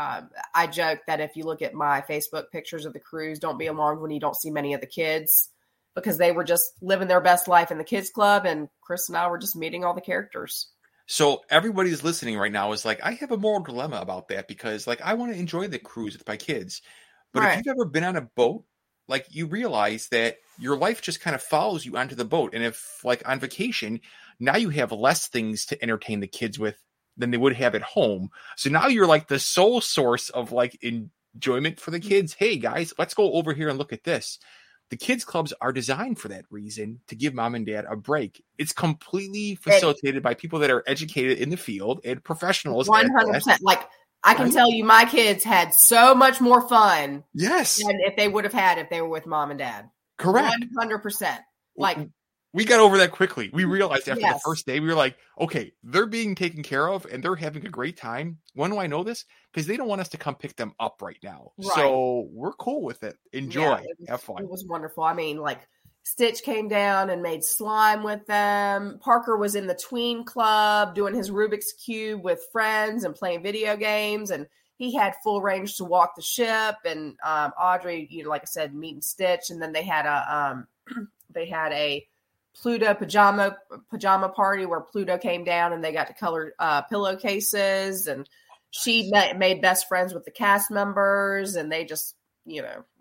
I joke that if you look at my Facebook pictures of the cruise, don't be alarmed when you don't see many of the kids, because they were just living their best life in the Kids Club, and Chris and I were just meeting all the characters. So everybody's listening right now is like, I have a moral dilemma about that because like I want to enjoy the cruise with my kids. But if you've ever been on a boat, like you realize that your life just kind of follows you onto the boat. And if like on vacation, now you have less things to entertain the kids with than they would have at home. So now you're like the sole source of like enjoyment for the kids. Hey guys, let's go over here and look at this. The kids clubs are designed for that reason, to give mom and dad a break. It's completely facilitated by people that are educated in the field and professionals. 100%. Like I can tell you, my kids had so much more fun. Yes. Than if they would have had if they were with mom and dad. Correct. 100%. Like we got over that quickly. We realized after the first day, we were like, okay, they're being taken care of and they're having a great time. When do I know this? Because they don't want us to come pick them up right now. Right. So we're cool with it. Enjoy. Have fun. It was wonderful. I mean, like Stitch came down and made slime with them. Parker was in the tween club doing his Rubik's Cube with friends and playing video games. And he had full range to walk the ship. And Audrey, like I said, meeting Stitch. And then they had a Pluto pajama party where Pluto came down and they got to color pillowcases, and she made best friends with the cast members, and they just, they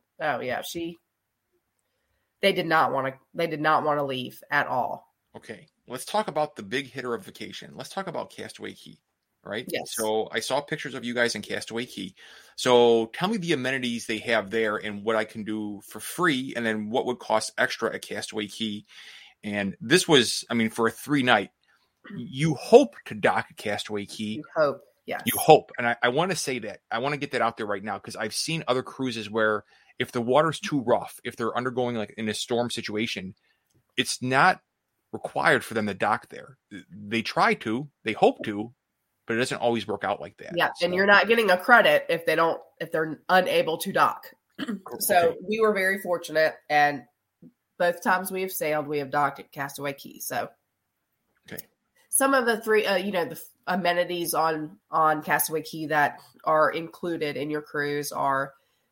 did not want to leave at all. Okay. Let's talk about the big hitter of vacation. Let's talk about Castaway Cay, right? Yes. So I saw pictures of you guys in Castaway Cay. So tell me the amenities they have there and what I can do for free, and then what would cost extra at Castaway Cay. And this was, for a 3-night, you hope to dock at Castaway Cay. You hope, yes. You hope. And I want to say that. I want to get that out there right now because I've seen other cruises where if the water's too rough, if they're undergoing like in a storm situation, it's not required for them to dock there. They try to, they hope to, but it doesn't always work out like that. Yeah, so. And you're not getting a credit if they're unable to dock. So we were very fortunate, and both times we have docked at Castaway Cay. So, okay. Some of the amenities on Castaway Cay that are included in your cruise are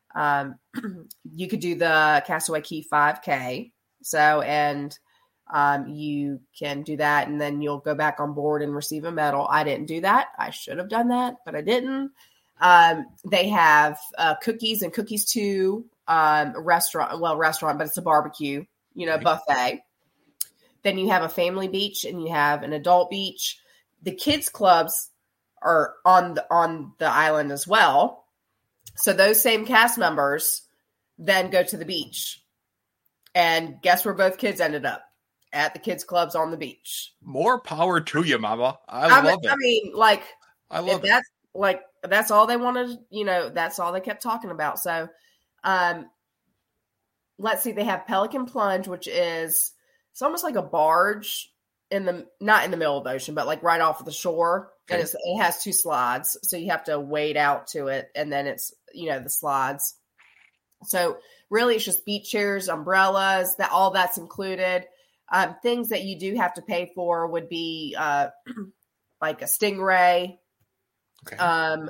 you could do the Castaway Cay 5K. So, and you can do that, and then you'll go back on board and receive a medal. I didn't do that. I should have done that, but I didn't. They have cookies and cookies too. Restaurant, but it's a barbecue, buffet. Then you have a family beach and you have an adult beach. The kids clubs are on the island as well. So those same cast members then go to the beach. And guess where both kids ended up? At the kids clubs on the beach. More power to you, Mama. I love it. I mean, like, I love that's it. Like, that's all they wanted, that's all they kept talking about. So, let's see, they have Pelican Plunge, which is, it's almost like a barge not in the middle of the ocean, but like right off of the shore. Okay. And it has 2 slides. So you have to wade out to it. And then it's, the slides. So really it's just beach chairs, umbrellas, all that's included. Things that you do have to pay for would be like a stingray. Okay.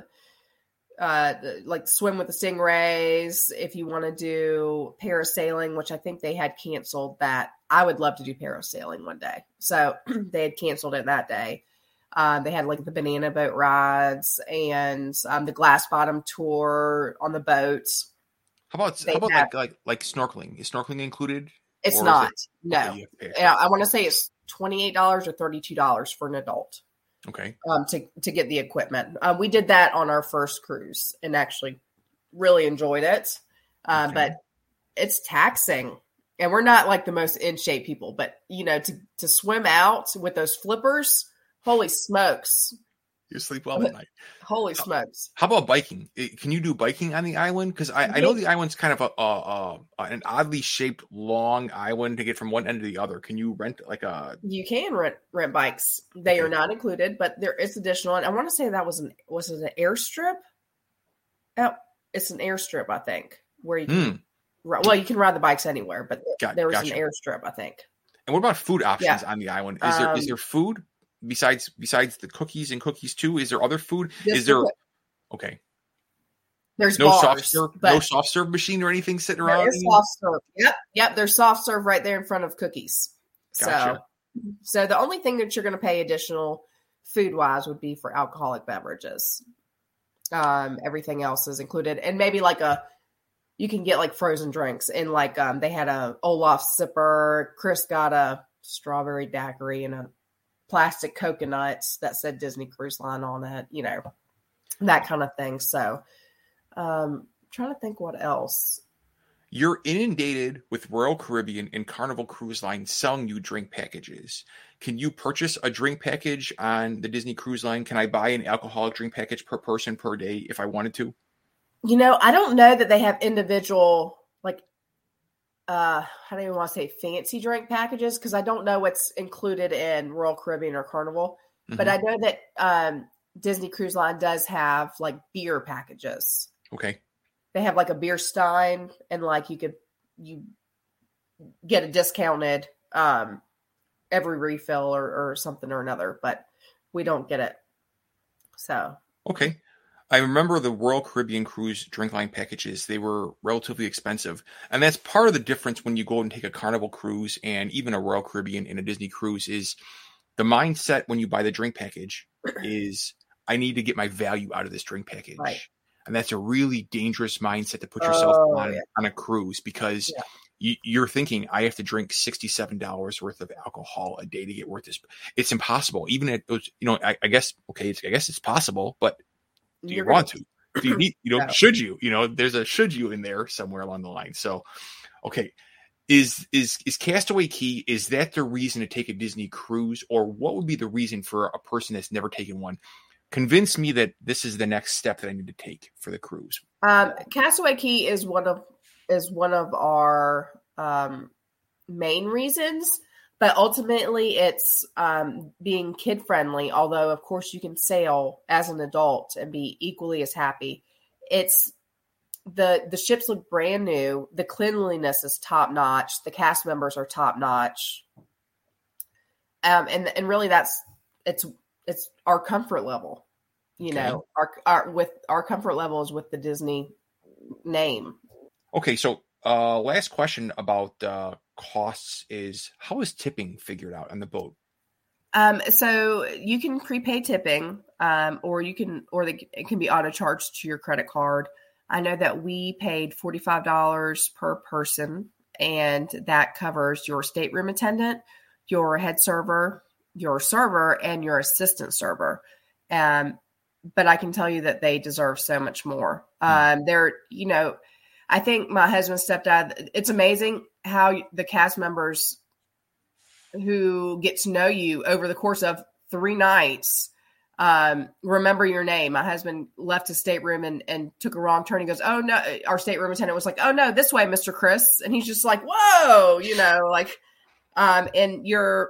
Like swim with the stingrays. If you want to do parasailing, which I think they had canceled that. I would love to do parasailing one day. So they had canceled it that day. They had like the banana boat rides and the glass bottom tour on the boats. How about like snorkeling? Is snorkeling included? It's not. No. Okay, I want to say it's $28 or $32 for an adult. Okay. To get the equipment. We did that on our first cruise and actually really enjoyed it. Okay. But it's taxing. And we're not like the most in shape people, but to swim out with those flippers, holy smokes. You sleep well at night. Holy smokes. How about biking? Can you do biking on the island? Because I know the island's kind of an oddly shaped long island to get from one end to the other. Can you rent You can rent bikes. They are not included, but there is additional. And I want to say that was it an airstrip? Oh, it's an airstrip, I think, where you can well, you can ride the bikes anywhere, but there was an airstrip, I think. And what about food options on the island? Is there food? Besides the cookies and cookies too, is there other food? Is there? Okay. There's no bars, no soft serve machine or anything sitting around. There is soft serve. Yep. There's soft serve right there in front of cookies. Gotcha. So the only thing that you're going to pay additional food wise would be for alcoholic beverages. Everything else is included, and maybe you can get like frozen drinks, and like they had a Olaf sipper. Chris got a strawberry daiquiri and a plastic coconuts that said Disney Cruise Line on it, that kind of thing. So trying to think what else. You're inundated with Royal Caribbean and Carnival Cruise Line selling you drink packages. Can you purchase a drink package on the Disney Cruise Line? Can I buy an alcoholic drink package per person per day if I wanted to? I don't know that they have individual, how do you want to say, fancy drink packages? Because I don't know what's included in Royal Caribbean or Carnival. Mm-hmm. But I know that Disney Cruise Line does have like beer packages. Okay. They have like a beer stein, and like you get a discounted every refill or something or another, but we don't get it. So. Okay. I remember the Royal Caribbean Cruise drink line packages. They were relatively expensive. And that's part of the difference when you go and take a Carnival cruise and even a Royal Caribbean and a Disney cruise is the mindset when you buy the drink package is I need to get my value out of this drink package. Right. And that's a really dangerous mindset to put yourself on a cruise because you're thinking I have to drink $67 worth of alcohol a day to get worth this. It's impossible. Even at those, I guess it's possible, but do you want to? Do you need, should you? There's a should you in there somewhere along the line. So, okay. Is Castaway Cay, is that the reason to take a Disney cruise, or what would be the reason for a person that's never taken one? Convince me that this is the next step that I need to take for the cruise. Castaway Cay is one of our main reasons. But ultimately, it's being kid friendly. Although, of course, you can sail as an adult and be equally as happy. It's the ships look brand new. The cleanliness is top notch. The cast members are top notch. And really, it's it's our comfort level. You know, our comfort level is with the Disney name. Okay, so last question about costs is, how is tipping figured out on the boat? So you can prepay tipping, or it can be auto charged to your credit card. I know that we paid $45 per person, and that covers your stateroom attendant, your head server, your server, and your assistant server. But I can tell you that they deserve so much more. They're, you know, I think my husband's stepdad, it's amazing how the cast members who get to know you over the course of 3 nights remember your name. My husband left his stateroom and took a wrong turn. He goes, "Oh no!" Our stateroom attendant was like, "Oh no, this way, Mr. Chris," and he's just like, "Whoa," you know, like, and your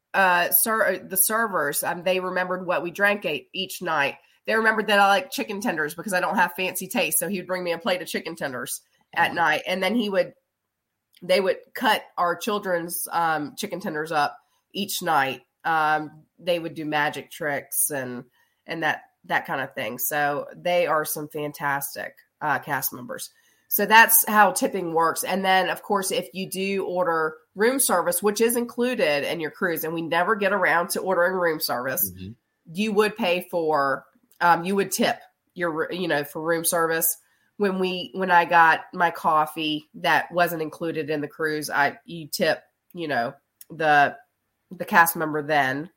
the servers, they remembered what we drank each night. They remembered that I like chicken tenders because I don't have fancy taste, so he would bring me a plate of chicken tenders at night, and then they would cut our children's chicken tenders up each night. They would do magic tricks and that kind of thing. So they are some fantastic cast members. So that's how tipping works. And then, of course, if you do order room service, which is included in your cruise, and we never get around to ordering room service, you would pay for, you would tip your, you know, for room service. When I got my coffee that wasn't included in the cruise, you tip, you know, the cast member then,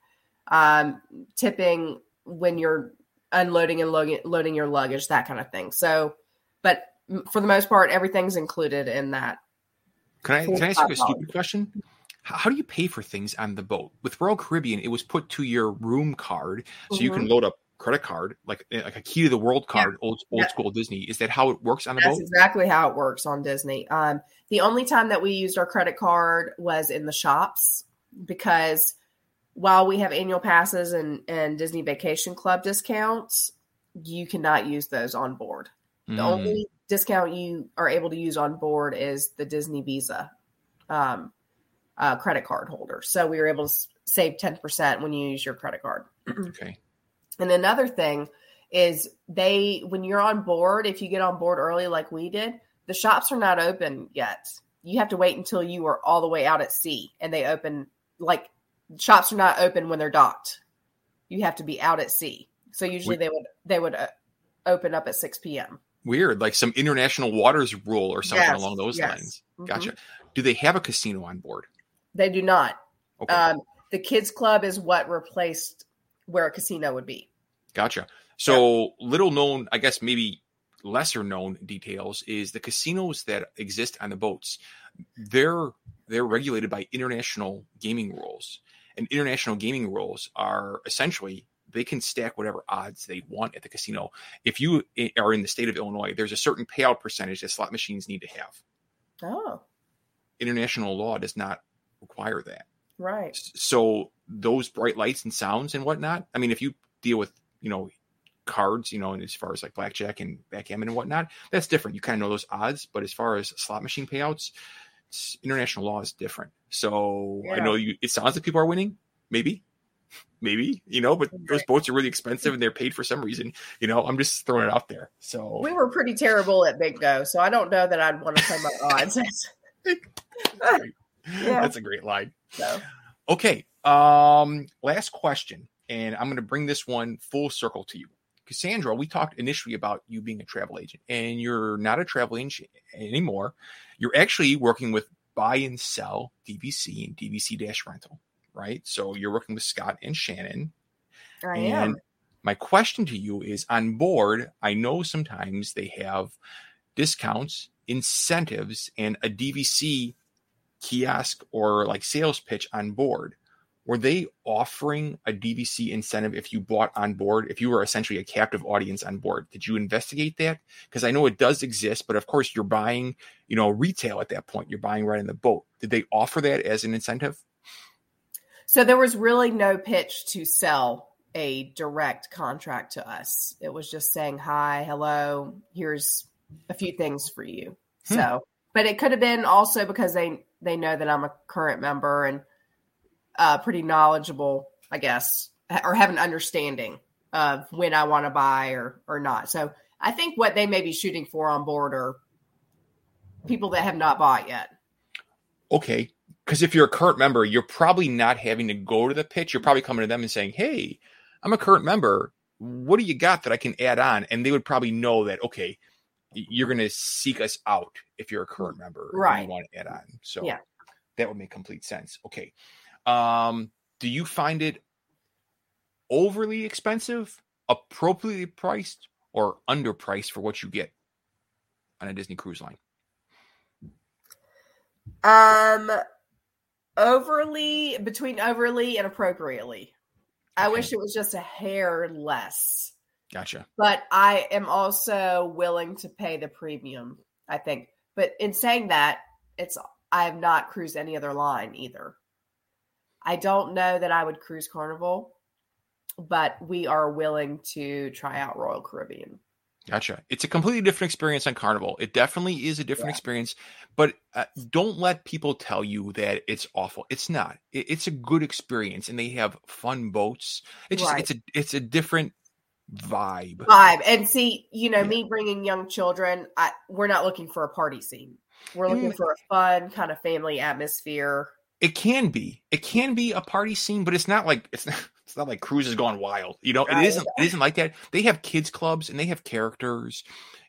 tipping when you're unloading and loading your luggage, that kind of thing. So, but for the most part, everything's included in that. Can I ask you a stupid question? How do you pay for things on the boat? With Royal Caribbean, it was put to your room card, so you can load up credit card, like a key to the world card, old school Disney. Is that how it works on the boat? That's exactly how it works on Disney. The only time that we used our credit card was in the shops, because while we have annual passes and Disney Vacation Club discounts, you cannot use those on board. The only discount you are able to use on board is the Disney Visa credit card holder. So we were able to save 10% when you use your credit card. Okay. And another thing is when you're on board, if you get on board early like we did, the shops are not open yet. You have to wait until you are all the way out at sea, and they open, like, shops are not open when they're docked. You have to be out at sea. So usually they would open up at 6 p.m. Weird, like some international waters rule or something along those lines. Gotcha. Do they have a casino on board? They do not. Okay. The kids club is what replaced where a casino would be. Gotcha. So little known, I guess maybe lesser known details is the casinos that exist on the boats. They're regulated by international gaming rules, and international gaming rules are essentially, they can stack whatever odds they want at the casino. If you are in the state of Illinois, there's a certain payout percentage that slot machines need to have. Oh. International law does not require that. Right. So those bright lights and sounds and whatnot, I mean, if you deal with, cards, and as far as like blackjack and backgammon and whatnot, that's different. You kind of know those odds, but as far as slot machine payouts, international law is different. So I know it sounds like people are winning, maybe, but those boats are really expensive and they're paid for some reason. I'm just throwing it out there. So we were pretty terrible at bingo, so I don't know that I'd want to play my odds. That's a great line. So. Okay. Last question, and I'm going to bring this one full circle to you. Cassandra, we talked initially about you being a travel agent, and you're not a travel agent anymore. You're actually working with Buy and Sell DVC and DVC-Rental, right? So you're working with Scott and Shannon. I am. My question to you is, on board, I know sometimes they have discounts, incentives, and a DVC kiosk or like sales pitch on board. Were they offering a DVC incentive if you bought on board, if you were essentially a captive audience on board? Did you investigate that? Because I know it does exist, but of course you're buying, retail at that point. You're buying right in the boat. Did they offer that as an incentive? So there was really no pitch to sell a direct contract to us. It was just saying, hi, hello, here's a few things for you. So, but it could have been also because they know that I'm a current member and pretty knowledgeable, I guess, or have an understanding of when I want to buy or not. So I think what they may be shooting for on board are people that have not bought yet. Okay. Because if you're a current member, you're probably not having to go to the pitch. You're probably coming to them and saying, hey, I'm a current member. What do you got that I can add on? And they would probably know that, okay, you're going to seek us out if you're a current member. Right. And you want to add on. So yeah, that would make complete sense. Okay. Do you find it overly expensive, appropriately priced, or underpriced for what you get on a Disney Cruise Line? Between overly and appropriately. I wish it was just a hair less. Gotcha. But I am also willing to pay the premium, I think. But in saying that, I have not cruised any other line either. I don't know that I would cruise Carnival, but we are willing to try out Royal Caribbean. Gotcha. It's a completely different experience on Carnival. It definitely is a different experience, but don't let people tell you that it's awful. It's not. It's a good experience, and they have fun boats. It's just it's a different vibe. And see, me bringing young children, we're not looking for a party scene. We're looking for a fun kind of family atmosphere. It can be a party scene, but it's not like it's not like Cruises Gone Wild. It isn't like that. They have kids clubs and they have characters.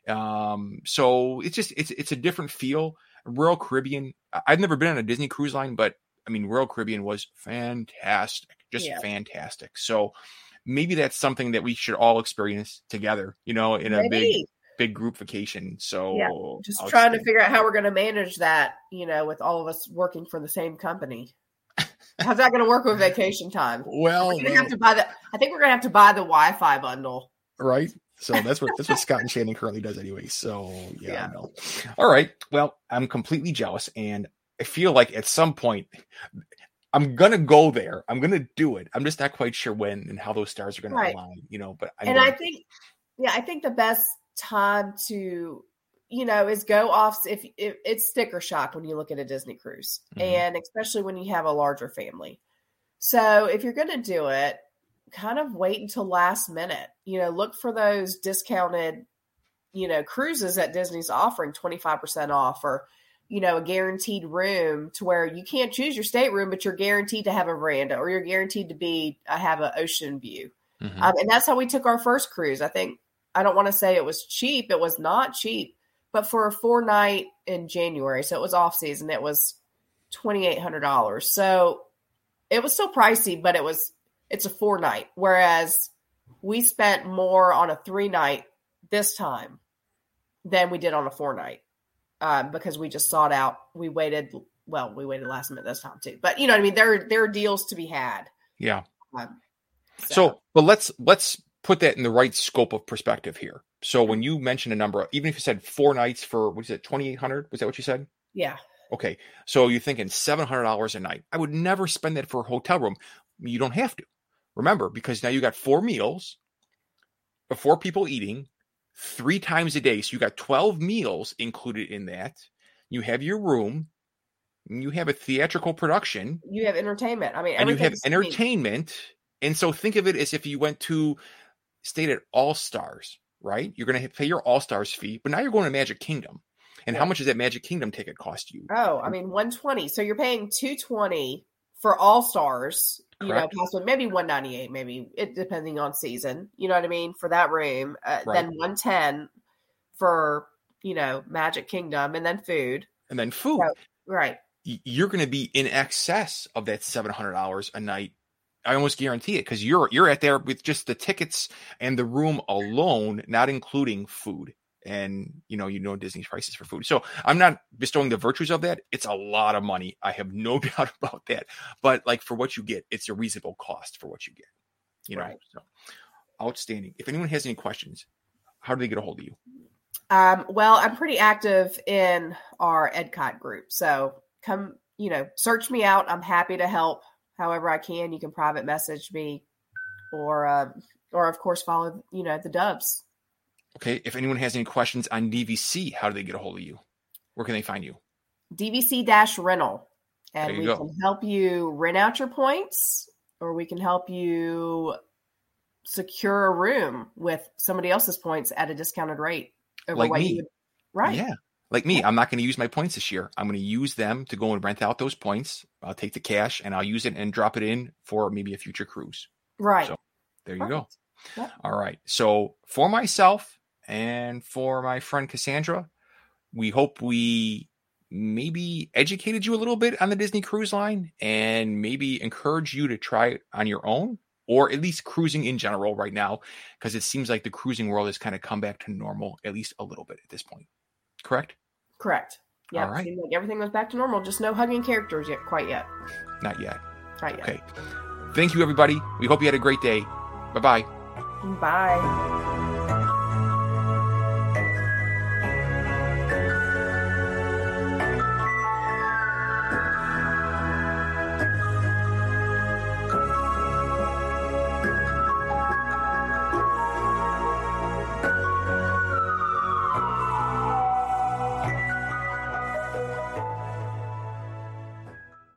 So it's a different feel. Royal Caribbean, I've never been on a Disney cruise line, but I mean, Royal Caribbean was fantastic, fantastic. So maybe that's something that we should all experience together, in a big group vacation. So just trying to figure out how we're going to manage that, with all of us working for the same company. How's that going to work with vacation time? Well, I think we're going to have to buy the Wi-Fi bundle. Right. So that's what Scott and Shannon currently does anyway. So yeah. I know. All right. Well, I'm completely jealous, and I feel like at some point I'm going to go there. I'm going to do it. I'm just not quite sure when and how those stars are going to align, but I think the best time to, is go off if it's sticker shock when you look at a Disney cruise, and especially when you have a larger family. So if you're going to do it, kind of wait until last minute, look for those discounted, cruises that Disney's offering 25% off, or, a guaranteed room to where you can't choose your stateroom, but you're guaranteed to have a veranda, or you're guaranteed to have an ocean view. And that's how we took our first cruise. I don't want to say it was cheap. It was not cheap, but for a 4-night in January, so it was off season, it was $2,800. So it was still pricey, but it's a 4-night. Whereas we spent more on a 3-night this time than we did on a 4-night, because we just sought out. We waited last minute this time too. But you know what I mean? There are deals to be had. Yeah. But let's put that in the right scope of perspective here. So when you mentioned a number, even if you said 4 nights for, what is it, $2,800? Was that what you said? Yeah. Okay. So you're thinking $700 a night. I would never spend that for a hotel room. You don't have to. Remember, because now you got 4 meals, 4 people eating 3 times a day. So you got 12 meals included in that. You have your room. You have a theatrical production. You have entertainment. And you have entertainment. And so think of it as if you stayed at All Stars, right? You're going to pay your All Stars fee, but now you're going to Magic Kingdom. And how much does that Magic Kingdom ticket cost you? Oh, $120. So you're paying $220 for All Stars. Correct. Possibly maybe $198, maybe it depending on season. You know what I mean, for that room. Then $110 for Magic Kingdom, and then food. So, right. You're going to be in excess of that $700 a night. I almost guarantee it, because you're at there with just the tickets and the room alone, not including food. And Disney's prices for food. So I'm not bestowing the virtues of that. It's a lot of money. I have no doubt about that. But for what you get, it's a reasonable cost for what you get. Right. So outstanding. If anyone has any questions, how do they get a hold of you? Well, I'm pretty active in our EdCot group. So come, search me out. I'm happy to help however I can. You can private message me, or of course follow, the Dubs. Okay. If anyone has any questions on DVC, how do they get a hold of you? Where can they find you? DVC-rental. And we can help you rent out your points or we can help you secure a room with somebody else's points at a discounted rate. Like me. Right. Yeah. Like me, I'm not going to use my points this year. I'm going to use them to go and rent out those points. I'll take the cash and I'll use it and drop it in for maybe a future cruise. Right. So there you go. Yep. All right. So for myself and for my friend Cassandra, we hope we maybe educated you a little bit on the Disney Cruise Line and maybe encourage you to try it on your own, or at least cruising in general right now, because it seems like the cruising world has kind of come back to normal, at least a little bit at this point. Correct? Correct. Yeah. All right. Seems like everything was back to normal. Just no hugging characters yet. Quite yet. Not yet. Not yet. Okay. Thank you, everybody. We hope you had a great day. Bye-bye. Bye.